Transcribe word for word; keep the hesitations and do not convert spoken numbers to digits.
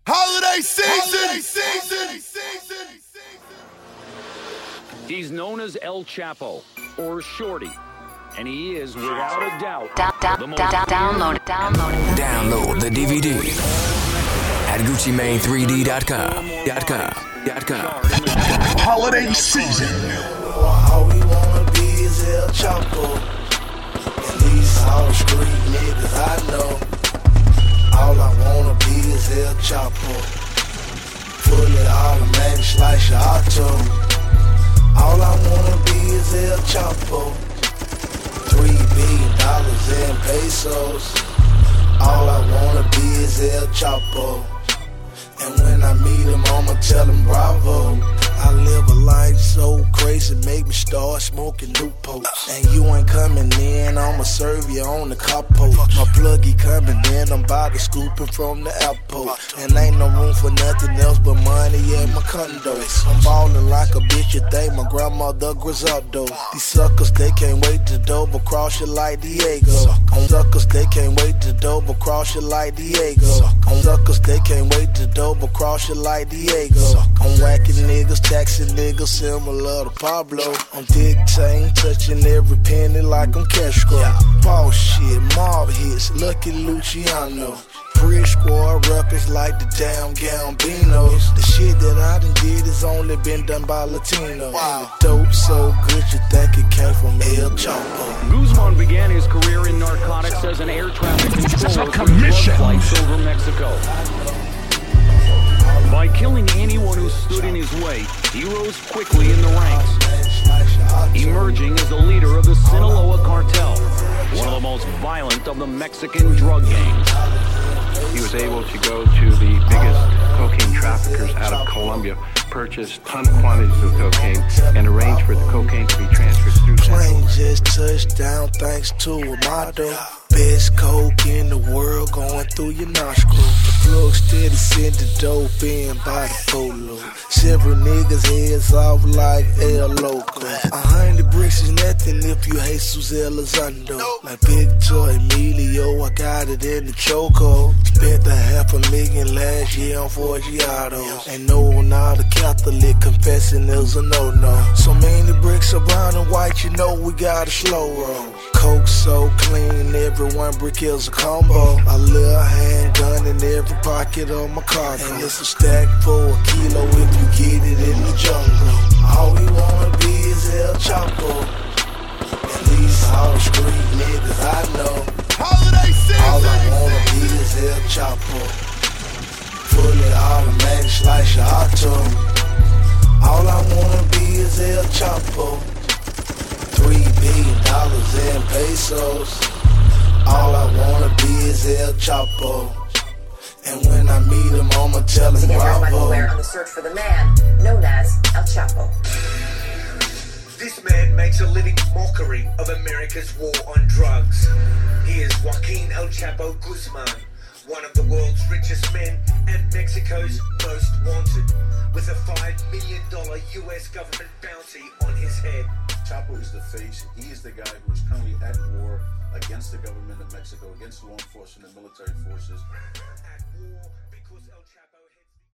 Holiday season! Holiday season! He's known as El Chapo, or Shorty, and he is, without a doubt, down, down, the most down, download it, download it. Download the D V D at Gucci Mane three D dot com. Dot com. Dot com. Holiday season. All we wanna be is El Chapo. At least all the street niggas I know. All I wanna be is El Chapo. Fully automatic slice your auto. All I wanna be is El Chapo. Three billion dollars in pesos. All I wanna be is El Chapo. And when I meet him, I'ma tell him bravo. I live a life so crazy, make me start smoking Newports. And you ain't coming in, I'ma serve you on the capo. My pluggy coming in, I'm about to scooping from the airport. And ain't no room for nothing else but money in my condo. I'm ballin' like a bitch, you think my grandmother Griselda. These suckers, they can't wait to double cross you like Diego. On suckers, they can't wait to double cross you like Diego. On suckers, they can't wait to double cross you like Diego. I'm whacking niggas, taxing niggas similar to Pablo. I'm dictating, touching every penny like I'm Castro. Boss shit, mob hits, Lucky Luciano. Bridge squad rappers like the damn Gambinos. The shit that I done did has only been done by Latino. Wow. Dope so good you think it came from El Chapo. Guzman began his career in narcotics as an air traffic controller for drug flights over Mexico. By killing anyone who stood in his way, he rose quickly in the ranks, emerging as the leader of the Sinaloa cartel, one of the most violent of the Mexican drug gangs. He was able to go to the biggest cocaine traffickers out of Colombia, purchase ton quantities of cocaine, and arrange for the cocaine to be transferred through Plane just touched down thanks to Amado. Best coke in the world going through your nostril. The plug steady send the dope in by the polo. Several niggas heads off like El Loco. A hundred bricks is nothing if you Jesus Elizondo. Like Victor Emilio, I got it in the choco. Spent a half a million last year on Forgiato. And no, not a Catholic confessing is a no-no. So many bricks are brown and white, you know we got a slow roll. Coke so clean, every one brick is a combo. A little handgun in every pocket of my cargo. And it's a stack for a kilo if you get it in the jungle. All we wanna be is El Chapo. At least all the street niggas I know. Holiday season! All I wanna be is El Chapo. Fully automatic slice your auto. All I wanna be is El Chapo. Three billion dollars in pesos. All I wanna be is El Chapo. And when I meet him, I'ma tell him bravo. Michael Blair on the search for the man known as El Chapo. This man makes a living mockery of America's war on drugs. He is Joaquin El Chapo Guzman, one of the world's richest men and Mexico's most wanted, with a five million dollars U S government bounty on his head. Chapo is the face. He is the guy who is currently at war against the government of Mexico, against law enforcement and military forces. At war